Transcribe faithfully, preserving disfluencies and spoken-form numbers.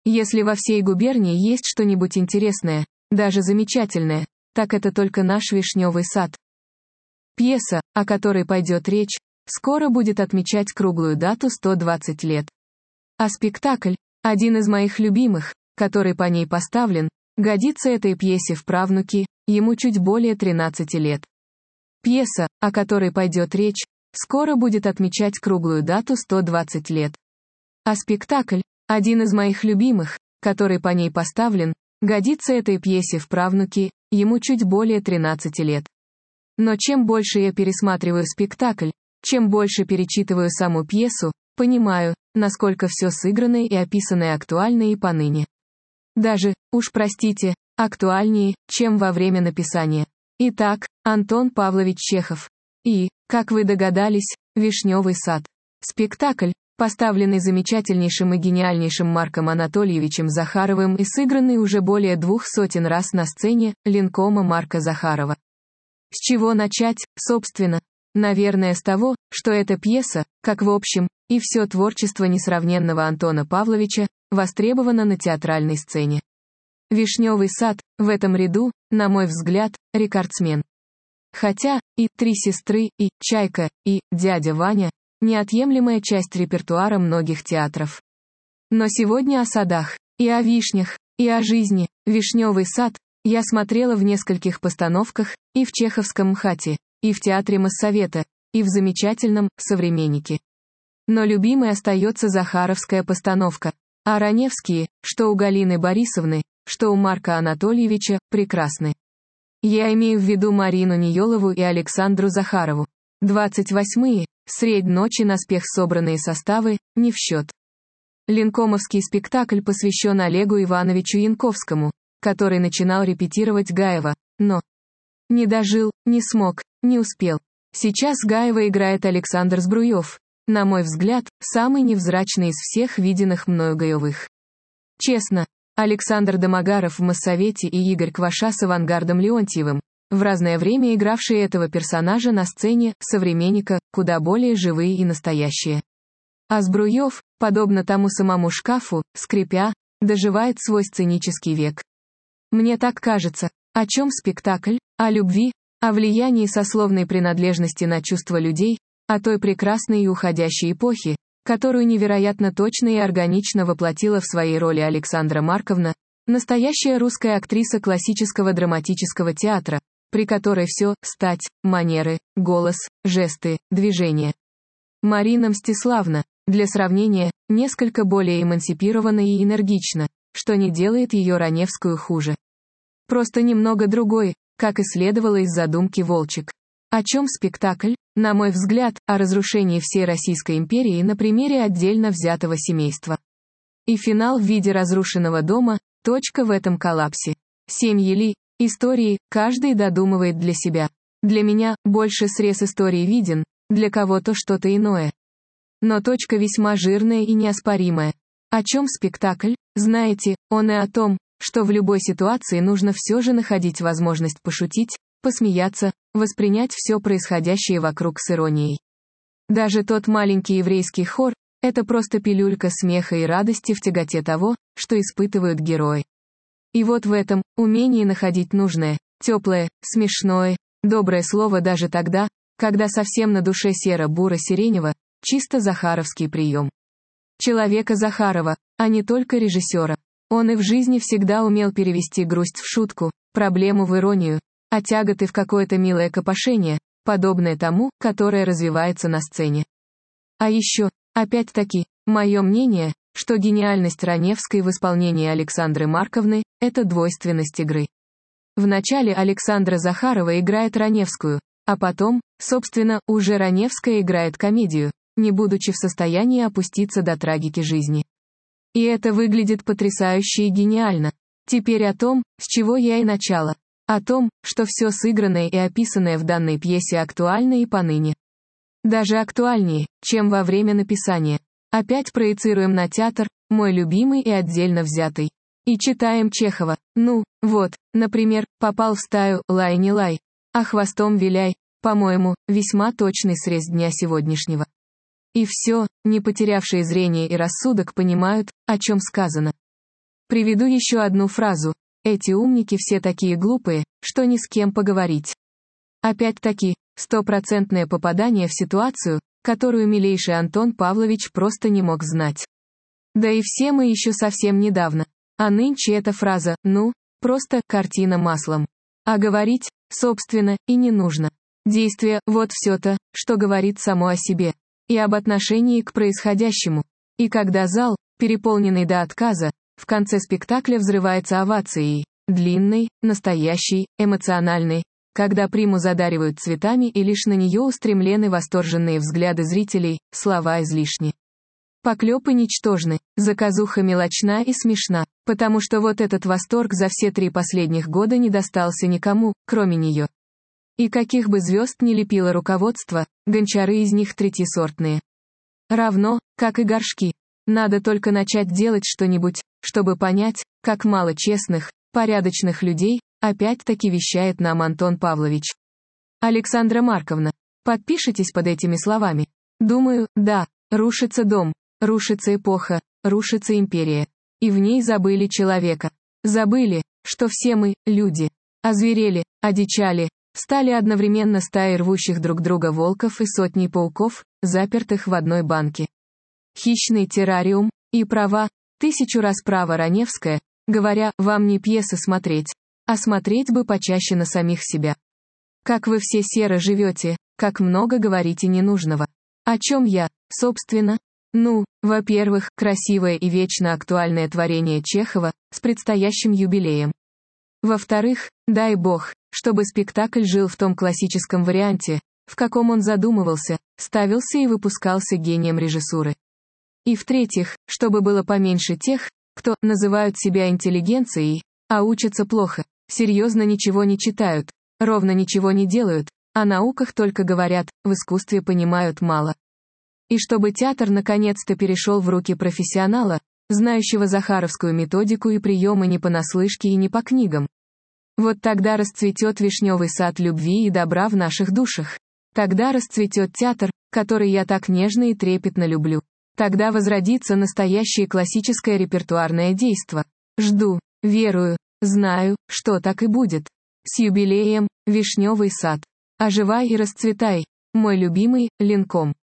Если во всей губернии есть что-нибудь интересное, даже замечательное, так это только наш Вишневый сад. Пьеса, о которой пойдет речь, скоро будет отмечать круглую дату сто двадцать лет. А спектакль, один из моих любимых, который по ней поставлен, годится этой пьесе в правнуки, ему чуть более тринадцати лет. Пьеса, о которой пойдет речь, скоро будет отмечать круглую дату сто двадцать лет. А спектакль, один из моих любимых, который по ней поставлен, годится этой пьесе в правнуки, ему чуть более тринадцати лет. Но чем больше я пересматриваю спектакль, чем больше перечитываю саму пьесу, понимаю, насколько все сыгранное и описанное актуально и поныне. Даже, уж простите, актуальнее, чем во время написания. Итак, Антон Павлович Чехов. И, как вы догадались, «Вишневый сад». Спектакль, поставленный замечательнейшим и гениальнейшим Марком Анатольевичем Захаровым и сыгранный уже более двух сотен раз на сцене линкома Марка Захарова. С чего начать, собственно? Наверное, с того, что эта пьеса, как в общем, и все творчество несравненного Антона Павловича, востребовано на театральной сцене. «Вишневый сад» в этом ряду, на мой взгляд, рекордсмен. Хотя, и «Три сестры», и «Чайка», и «Дядя Ваня» — неотъемлемая часть репертуара многих театров. Но сегодня о садах, и о вишнях, и о жизни. «Вишневый сад» я смотрела в нескольких постановках, и в Чеховском МХАТе, и в Театре Моссовета, и в замечательном «Современнике». Но любимой остается захаровская постановка. А раневские, что у Галины Борисовны, что у Марка Анатольевича, прекрасны. Я имею в виду Марину Ниелову и Александру Захарову. двадцать восьмые, средь ночи наспех собранные составы, не в счет. Линкомовский спектакль посвящен Олегу Ивановичу Янковскому, который начинал репетировать Гаева, но не дожил, не смог, не успел. Сейчас Гаева играет Александр Збруев, на мой взгляд, самый невзрачный из всех виденных мною Гаевых. Честно, Александр Домогаров в Моссовете и Игорь Кваша с Авангардом Леонтьевым, в разное время игравшие этого персонажа на сцене «Современника», куда более живые и настоящие. А Збруев, подобно тому самому шкафу, скрипя, доживает свой сценический век. Мне так кажется. О чем спектакль? О любви, о влиянии сословной принадлежности на чувства людей, о той прекрасной и уходящей эпохе, которую невероятно точно и органично воплотила в своей роли Александра Марковна, настоящая русская актриса классического драматического театра, при которой все – стать, манеры, голос, жесты, движения. Марина Мстиславна, для сравнения, несколько более эмансипирована и энергична, что не делает ее раневскую хуже. Просто немного другой, как и следовало из задумки Волчек. О чем спектакль? На мой взгляд, о разрушении всей Российской империи на примере отдельно взятого семейства. И финал в виде разрушенного дома, точка в этом коллапсе. Семьи ли, истории, каждый додумывает для себя. Для меня, больше срез истории виден, для кого-то что-то иное. Но точка весьма жирная и неоспоримая. О чем спектакль? Знаете, он и о том, что в любой ситуации нужно все же находить возможность пошутить, посмеяться, воспринять все происходящее вокруг с иронией. Даже тот маленький еврейский хор – это просто пилюлька смеха и радости в тяготе того, что испытывают герои. И вот в этом умении находить нужное, теплое, смешное, доброе слово даже тогда, когда совсем на душе серо-буро-сиренево, чисто захаровский прием. Человека Захарова, а не только режиссера. Он и в жизни всегда умел перевести грусть в шутку, проблему в иронию, а тяготы в какое-то милое копошение, подобное тому, которое развивается на сцене. А еще, опять-таки, мое мнение, что гениальность Раневской в исполнении Александры Марковны – это двойственность игры. Вначале Александра Захарова играет Раневскую, а потом, собственно, уже Раневская играет комедию, не будучи в состоянии опуститься до трагики жизни. И это выглядит потрясающе и гениально. Теперь о том, с чего я и начала. О том, что все сыгранное и описанное в данной пьесе актуально и поныне. Даже актуальнее, чем во время написания. Опять проецируем на театр, мой любимый и отдельно взятый. И читаем Чехова. Ну, вот, например, попал в стаю, лай не лай, а хвостом виляй, по-моему, весьма точный срез дня сегодняшнего. И все, не потерявшие зрение и рассудок понимают, о чем сказано. Приведу еще одну фразу. Эти умники все такие глупые, что ни с кем поговорить. Опять-таки, стопроцентное попадание в ситуацию, которую милейший Антон Павлович просто не мог знать. Да и все мы еще совсем недавно. А нынче эта фраза, ну, просто картина маслом. А говорить, собственно, и не нужно. Действие – вот все-то, что говорит само о себе. И об отношении к происходящему. И когда зал, переполненный до отказа, в конце спектакля взрывается овацией, длинной, настоящей, эмоциональной, когда приму задаривают цветами и лишь на нее устремлены восторженные взгляды зрителей, слова излишни. Поклепы ничтожны, заказуха мелочна и смешна, потому что вот этот восторг за все три последних года не достался никому, кроме нее. И каких бы звезд ни лепило руководство, гончары из них третьесортные. Равно, как и горшки. Надо только начать делать что-нибудь, чтобы понять, как мало честных, порядочных людей, опять-таки вещает нам Антон Павлович. Александра Марковна, подпишитесь под этими словами. Думаю, да, рушится дом, рушится эпоха, рушится империя. И в ней забыли человека. Забыли, что все мы, люди, озверели, одичали, стали одновременно стаей рвущих друг друга волков и сотней пауков, запертых в одной банке. Хищный террариум, и права, тысячу раз права Раневская, говоря, вам не пьесы смотреть, а смотреть бы почаще на самих себя. Как вы все серо живете, как много говорите ненужного. О чем я, собственно? Ну, во-первых, красивое и вечно актуальное творение Чехова, с предстоящим юбилеем. Во-вторых, дай бог, чтобы спектакль жил в том классическом варианте, в каком он задумывался, ставился и выпускался гением режиссуры. И в-третьих, чтобы было поменьше тех, кто называют себя интеллигенцией, а учатся плохо, серьезно ничего не читают, ровно ничего не делают, о науках только говорят, в искусстве понимают мало. И чтобы театр наконец-то перешел в руки профессионала, знающего захаровскую методику и приемы не понаслышке и не по книгам. Вот тогда расцветет вишневый сад любви и добра в наших душах. Тогда расцветет театр, который я так нежно и трепетно люблю. Тогда возродится настоящее классическое репертуарное действо. Жду, верую, знаю, что так и будет. С юбилеем, вишневый сад. Оживай и расцветай, мой любимый, Ленком.